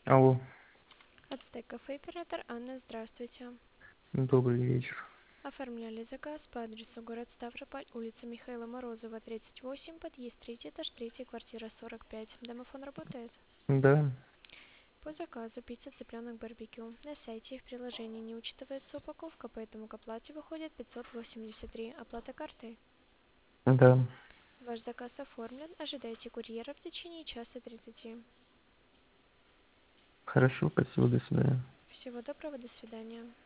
Алло, Ацтек кафе, оператор Анна, здравствуйте. добрый вечер. Оформляли заказ по адресу город Ставрополь, улица Михаила Морозова, 38, подъезд 3, этаж 3, квартира 45. Домофон работает? Да, По заказу пицца цыпленок барбекю. На сайте и в приложении не учитывается упаковка, поэтому к оплате выходит 583. Оплата картой. да. Ваш заказ оформлен. Ожидайте курьера в течение часа 30. Хорошо, спасибо, до свидания. Всего доброго, до свидания.